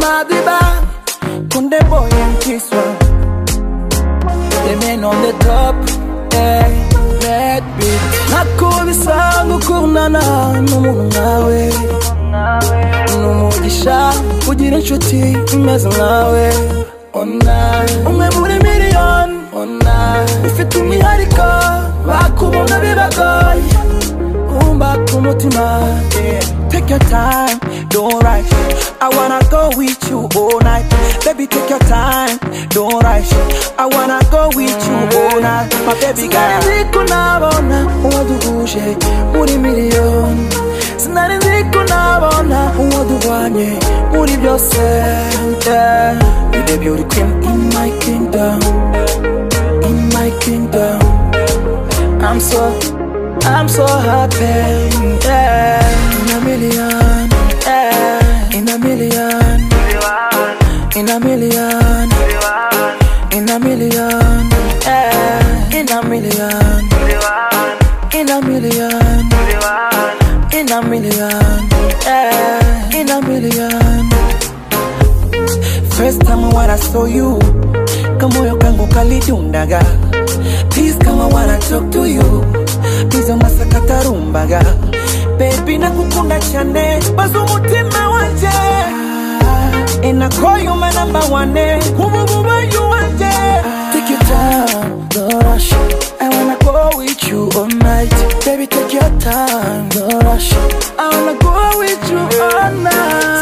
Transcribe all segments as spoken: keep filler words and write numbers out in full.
Madiba, Kunde boy and kiss one. The man on the top, hey, that beat. Nakuri sangu kunana, numu nawe. Numugisha, kugira inshuti, imeze nawe. Ona, umwe muri million. Ona, ufite umwihariko, bakubona bibagoye. Umba kumutima, yeah. Take your time, don't rush. I wanna go with you all night. Baby, take your time, don't rush. I wanna go with you all night, my baby girl. Sinari nabona uwaduguje muri million. Sinari nabona uwadugwanye muri byose. Yeah. You the beauty queen in my kingdom, in my kingdom. I'm so, I'm so happy, yeah. In a million, yeah. In a million, in a million, in a million, yeah. In a million, in a million, in a million, yeah. In a million. First time when I saw you, kamoyo kangu kalidundaga. Please come, I wanna talk to you. Bizo masakata rumbaga. Baby nakukunda chane, bazo mutima wanje. And I call you my number one. Who you want? Take your time, don't rush. I wanna go with you all night. Baby, take your time, don't rush. I wanna go with you all night.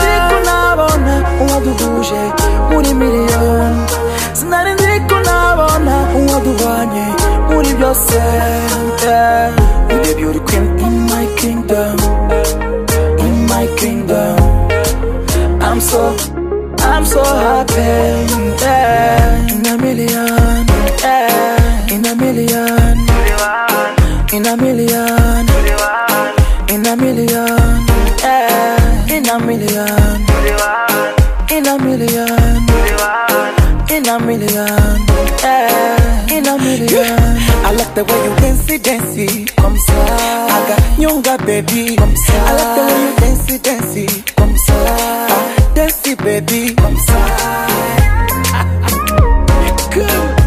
Uwaduguje muri million. Sinari ndiko nabona uwadugwanye muri byose. Yeah. You the beauty queen in my kingdom, in my kingdom. I'm so, I'm so happy. Yeah. In a million, yeah. In a million, in a million, in a million, yeah. In a million. In a million, in a million, yeah. In a million. I like the way you dancey, dancey, comme ça. I got younger baby, comme ça. I like the way you dancey, dancey, comme ça. Ah, dancey baby, comme ça. Good.